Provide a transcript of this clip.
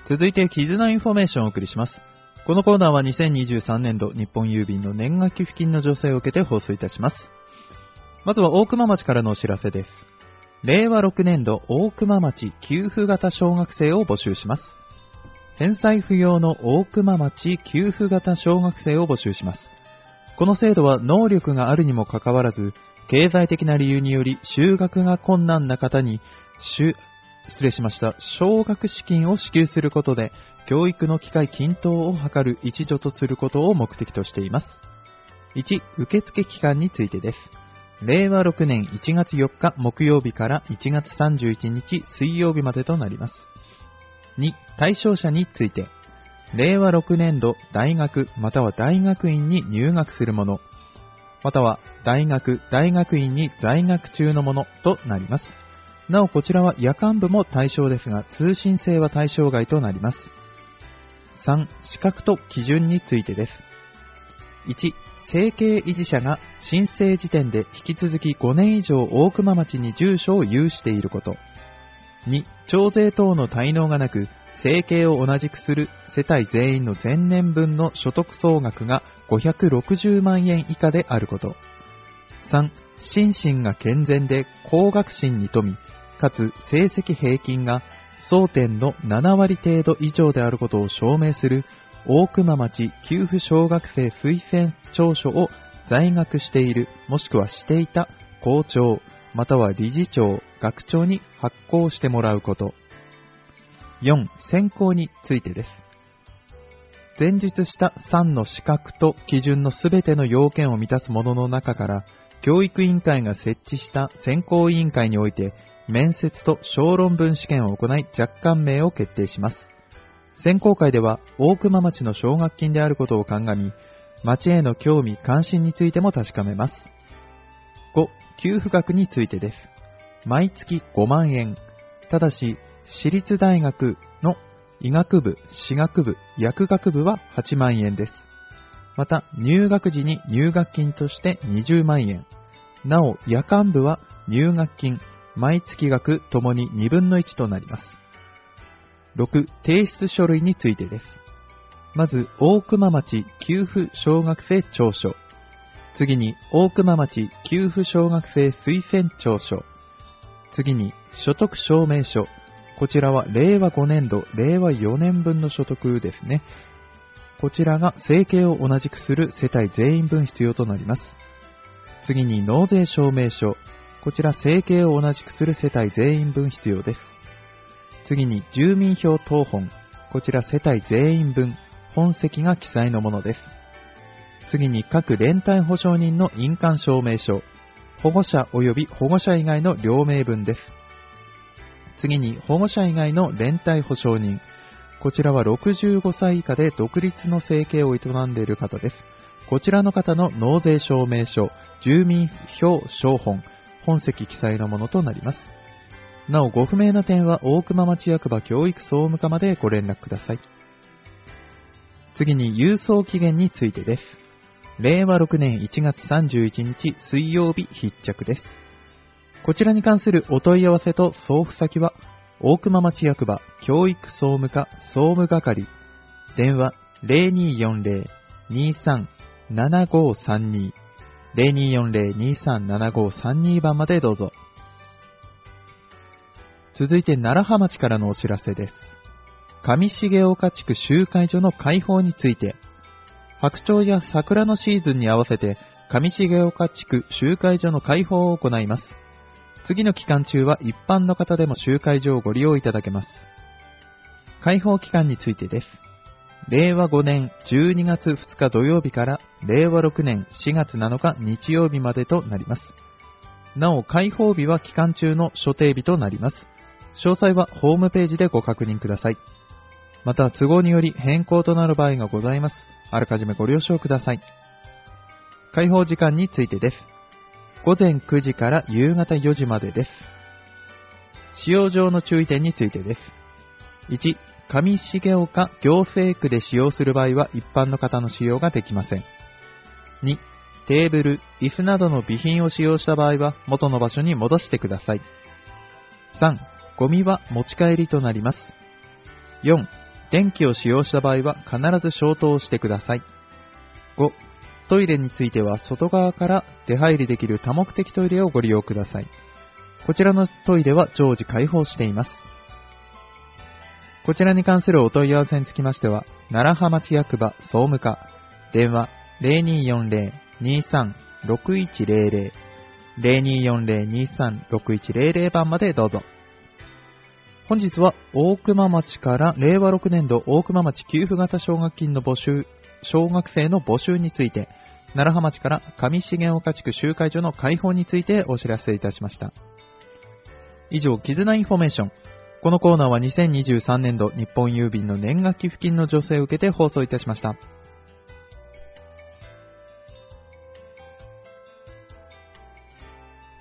続いて、絆インフォメーションをお送りします。このコーナーは2023年度日本郵便の年賀寄付金の助成を受けて放送いたします。まずは大熊町からのお知らせです。令和6年度大熊町給付型小学生を募集します。返済不要の大熊町給付型小学生を募集します。この制度は能力があるにもかかわらず、経済的な理由により就学が困難な方に奨学資金を支給することで、教育の機会均等を図る一助とすることを目的としています。1、受付期間についてです。令和6年1月4日木曜日から1月31日水曜日までとなります。2、対象者について。令和6年度大学または大学院に入学する者、または大学・大学院に在学中の者となります。なおこちらは夜間部も対象ですが、通信制は対象外となります。3、資格と基準についてです。1、生計維持者が申請時点で引き続き5年以上大熊町に住所を有していること。2、徴税等の滞納がなく、生計を同じくする世帯全員の前年分の所得総額が560万円以下であること。3、心身が健全で高学心に富み、かつ成績平均が総点の7割程度以上であることを証明する大熊町給付小学生推薦調書を在学しているもしくはしていた校長または理事長、学長に発行してもらうこと。4、選考についてです。前述した3の資格と基準のすべての要件を満たすものの中から教育委員会が設置した選考委員会において面接と小論文試験を行い若干名を決定します。選考会では大熊町の奨学金であることを鑑み、町への興味関心についても確かめます。5、給付額についてです。毎月5万円。ただし、私立大学の医学部、歯学部、薬学部は8万円です。また、入学時に入学金として20万円。なお、夜間部は入学金、毎月額ともに2分の1となります。6、提出書類についてです。まず、大熊町給付小学生調書。次に、大熊町給付小学生推薦調書。次に、所得証明書。こちらは令和5年度、令和4年分の所得ですね。こちらが生計を同じくする世帯全員分必要となります。次に納税証明書。こちら生計を同じくする世帯全員分必要です。次に住民票謄本。こちら世帯全員分、本籍が記載のものです。次に各連帯保証人の印鑑証明書。保護者及び保護者以外の両名分です。次に保護者以外の連帯保証人。こちらは65歳以下で独立の生計を営んでいる方です。こちらの方の納税証明書、住民票証本、本籍記載のものとなります。なおご不明な点は大熊町役場教育総務課までご連絡ください。次に郵送期限についてです。令和6年1月31日水曜日必着です。こちらに関するお問い合わせと送付先は、大熊町役場教育総務課総務係、電話 0240-237532、0240-237532番までどうぞ。続いて楢葉町からのお知らせです。上重岡地区集会所の開放について、白鳥や桜のシーズンに合わせて上重岡地区集会所の開放を行います。次の期間中は一般の方でも集会所をご利用いただけます。開放期間についてです。令和5年12月2日土曜日から令和6年4月7日日曜日までとなります。なお開放日は期間中の所定日となります。詳細はホームページでご確認ください。また都合により変更となる場合がございます。あらかじめご了承ください。開放時間についてです。午前9時から夕方4時までです。使用上の注意点についてです。1、上重岡行政区で使用する場合は一般の方の使用ができません。2、テーブル、椅子などの備品を使用した場合は元の場所に戻してください。3、ゴミは持ち帰りとなります。4、 電気を使用した場合は必ず消灯してください。5、トイレについては外側から出入りできる多目的トイレをご利用ください。こちらのトイレは常時開放しています。こちらに関するお問い合わせにつきましては、楢葉町役場総務課、電話 0240-23-6100 0240-23-6100 番までどうぞ。本日は大熊町から令和6年度大熊町給付型奨学金の募集、小学生の募集について、楢葉町から上重岡地区集会所の開放についてお知らせいたしました。以上、絆インフォメーション。このコーナーは2023年度日本郵便の年賀寄付金の助成を受けて放送いたしました。